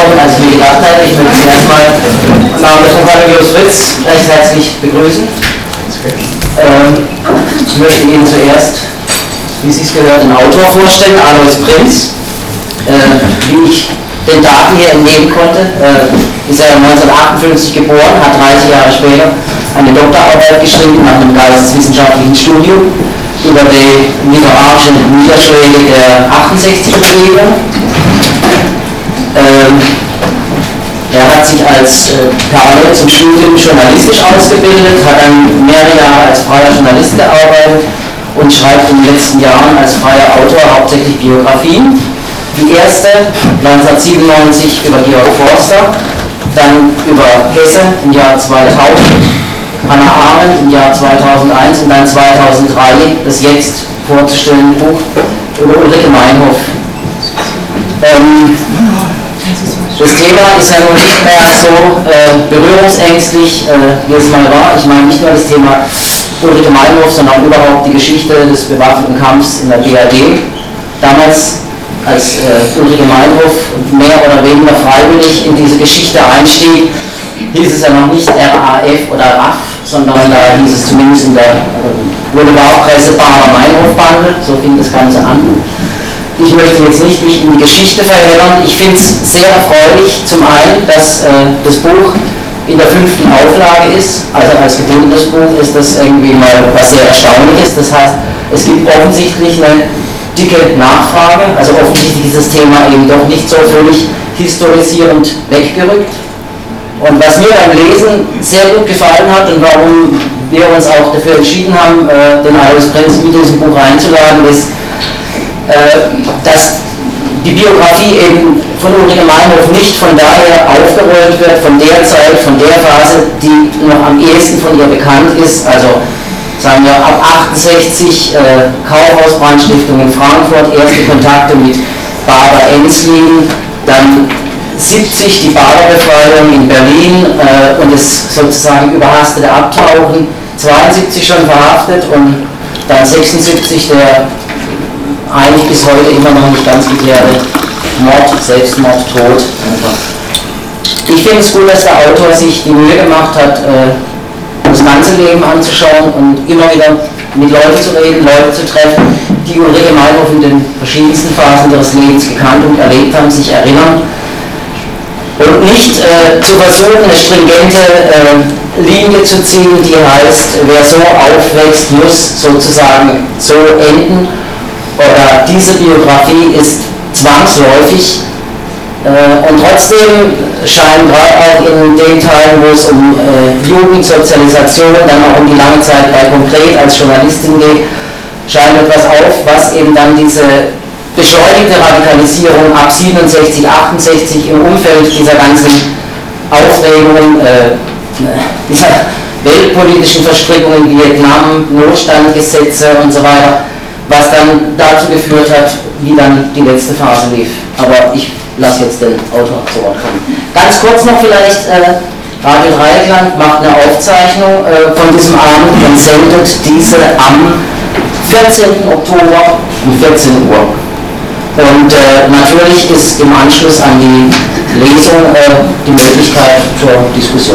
kommen, als ich mir gedacht habe. Ich möchte Sie erstmal im Namen von Cornelius Fritz recht herzlich begrüßen. Ich möchte Ihnen zuerst, wie Sie es gehört, einen Autor vorstellen, Alois Prinz. Wie ich den Daten hier entnehmen konnte, ist er 1958 geboren, hat 30 Jahre später eine Doktorarbeit geschrieben nach einem geisteswissenschaftlichen Studium über die literarischen Niederschläge der 68er-Bewegung. Er hat sich als parallel zum Studium journalistisch ausgebildet, hat dann mehrere Jahre als freier Journalist gearbeitet und schreibt in den letzten Jahren als freier Autor hauptsächlich Biografien. Die erste 1997 über Georg Forster, dann über Hesse im Jahr 2000, Hannah Arendt im Jahr 2001 und dann 2003 das jetzt vorzustellende Buch über Ulrike Meinhof. Das Thema ist ja nun nicht mehr so berührungsängstlich, wie es mal war. Ich meine nicht nur das Thema Ulrike Meinhof, sondern überhaupt die Geschichte des bewaffneten Kampfs in der BRD. Damals, als Ulrike Meinhof mehr oder weniger freiwillig in diese Geschichte einstieg, hieß es ja noch nicht RAF oder RAF, sondern da hieß es zumindest in der Boulevardpresse Barer Meinhof-Bande, so fing das Ganze an. Ich möchte jetzt nicht mich in die Geschichte verheddern. Ich finde es sehr erfreulich, zum einen, dass das Buch in der 5. Auflage ist, also als gebundenes Buch ist das irgendwie mal was sehr Erstaunliches. Das heißt, es gibt offensichtlich eine dicke Nachfrage, also offensichtlich ist das Thema eben doch nicht so völlig historisierend weggerückt. Und was mir beim Lesen sehr gut gefallen hat und warum wir uns auch dafür entschieden haben, den Alois Prinz mit diesem Buch einzuladen, ist, dass die Biografie eben von Ulrike Meinhof nicht von daher aufgerollt wird, von der Zeit, von der Phase, die noch am ehesten von ihr bekannt ist, also sagen wir ab 68 Kaufhausbrandstiftung in Frankfurt, erste Kontakte mit Barbara Enslin, dann 70 die Baderbefreiung in Berlin und das sozusagen überhastete Abtauchen, 72 schon verhaftet und dann 76 der eigentlich bis heute immer noch nicht ganz geklärte Mord, Selbstmord, Tod. Ich finde es gut, dass der Autor sich die Mühe gemacht hat, das ganze Leben anzuschauen und immer wieder mit Leuten zu reden, Leute zu treffen, die Ulrike Meinhof in den verschiedensten Phasen ihres Lebens gekannt und erlebt haben, sich erinnern. Und nicht zu versuchen, eine stringente Linie zu ziehen, die heißt, wer so aufwächst, muss sozusagen so enden. Oder diese Biografie ist zwangsläufig. Und trotzdem scheinen gerade auch in den Teilen, wo es um Jugendsozialisation, dann auch um die lange Zeit bei Konkret als Journalistin geht, scheint etwas auf, was eben dann diese beschleunigte Radikalisierung ab 67, 68 im Umfeld dieser ganzen Aufregungen, dieser weltpolitischen Verstrickungen, Vietnam, Notstandgesetze und so weiter, was dann dazu geführt hat, wie dann die letzte Phase lief. Aber ich lasse jetzt den Autor zu Wort kommen. Ganz kurz noch vielleicht, Radio Dreieckland macht eine Aufzeichnung von diesem Abend und sendet diese am 14. Oktober um 14 Uhr. Und natürlich ist im Anschluss an die Lesung die Möglichkeit zur Diskussion.